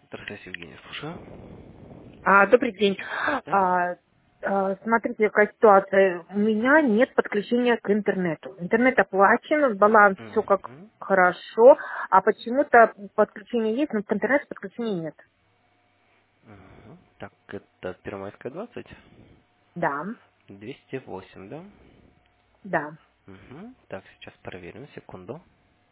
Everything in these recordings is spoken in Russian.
Здравствуйте, Евгений, слушаю. Добрый день. Да? Смотрите, какая ситуация. У меня нет подключения к интернету. Интернет оплачен, баланс все как Мгм. хорошо, а почему-то подключение есть, но к интернету подключения нет. Мгм. Так, это Первомайская 20? Да, 208, да? да. Угу. Так, сейчас проверим, секунду.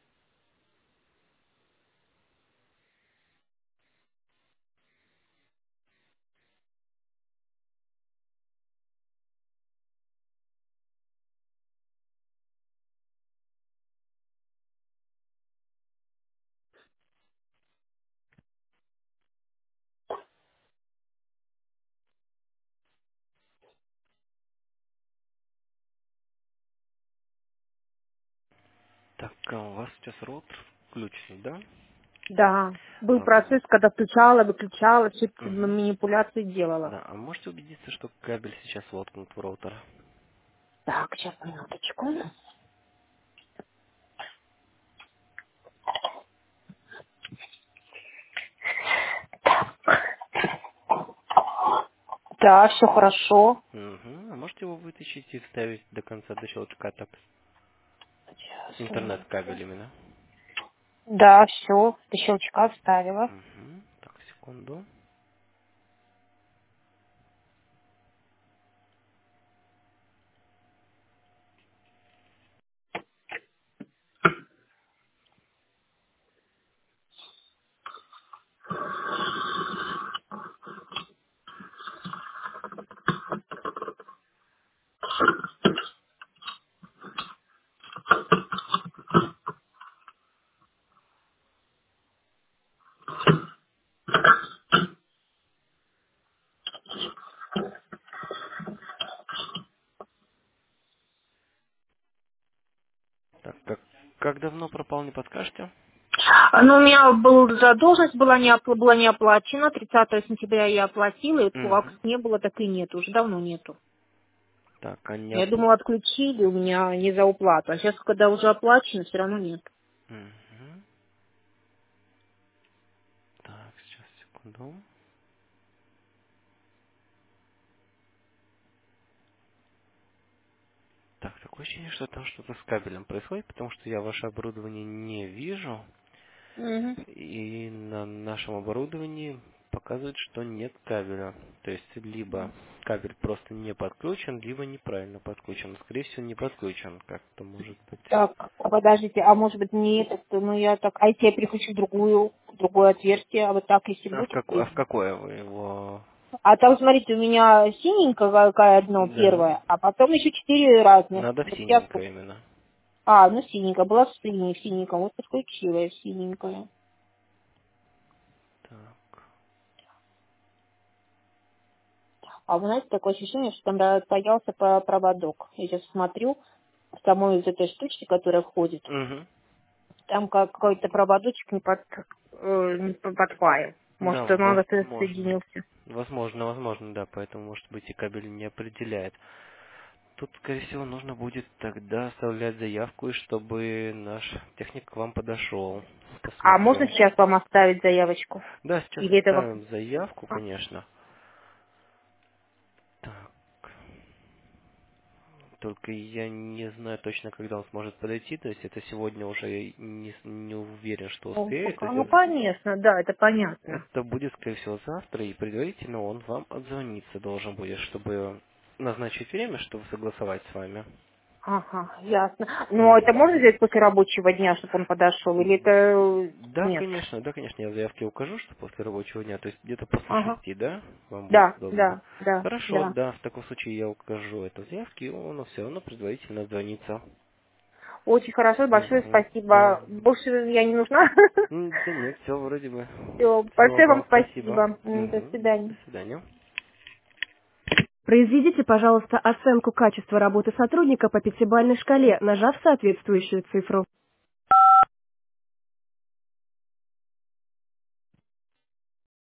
Так, у вас сейчас роутер включен, да? Да. Был А, процесс, когда включала, выключала, все мгм. манипуляции делала. Да, а можете убедиться, что кабель сейчас воткнут в роутер? Так, сейчас минуточку. Да, все хорошо. Угу. А можете его вытащить и вставить до конца, до щелчка, так? Сейчас. Интернет-кабель именно. Да, все, до щелчка вставила. Угу. Так, секунду. Так, как давно пропал, не подскажете? Ну, у меня задолженность была не оплачена. 30 сентября я оплатила, и как Угу. не было, так и нет. Уже давно нету. Так, а не Я думала, отключили у меня не за уплату. А сейчас, когда уже оплачено, все равно нет. Мгм. Так, сейчас, секунду. Так, такое ощущение, что там что-то с кабелем происходит, потому что я ваше оборудование не вижу, Мгм. и на нашем оборудовании показывает, что нет кабеля. То есть, либо кабель просто не подключен, либо неправильно подключен. Скорее всего, не подключен, как это может быть. Так, подождите, а может быть не этот, ну я так, а если я перехожу в другое отверстие, а вот так если будет? А в какое вы его... А там, смотрите, у меня синенькая какая одно Да, первое, а потом еще 4 разных. надо в Вот я, синенькое именно. ну синенькая, была в синеньком, вот подключила я в синенькое. Так. А вы знаете, такое ощущение, что там появился проводок. Я сейчас смотрю, в самой из этой штучки, которая входит, Угу. там какой-то проводочек не подпаял. Да, Может, он надо возможно. соединился. Возможно, да, поэтому, может быть, и кабель не определяет. Тут, скорее всего, нужно будет тогда оставлять заявку, и чтобы наш техник к вам подошел, А можно посмотрел. сейчас вам оставить заявочку? Да, сейчас Или это оставим заявку, конечно. Так, только я не знаю точно, когда он сможет подойти, то есть это сегодня уже не уверен, что успеет. То есть Ну, конечно, да, это понятно. это будет, скорее всего, завтра, и предварительно он вам отзвониться должен будет, чтобы назначить время, чтобы согласовать с вами. Ага, ясно. Ну, а это можно Мгм. взять после рабочего дня, чтобы он подошел? Или это нет? Да, конечно, я в заявке укажу, что после рабочего дня, то есть где-то после Ага. 6, да, вам будет Да, удобно. да, да, Хорошо, да. да, в таком случае я укажу это в заявке, и он все равно предварительно звонится. Очень хорошо, большое Угу, да. спасибо. Больше я не нужна. Да нет, все вроде бы. Все, Все, большое вам вам спасибо. спасибо. До Угу, свидания. до свидания. Произведите, пожалуйста, оценку качества работы сотрудника по пятибалльной шкале, нажав соответствующую цифру.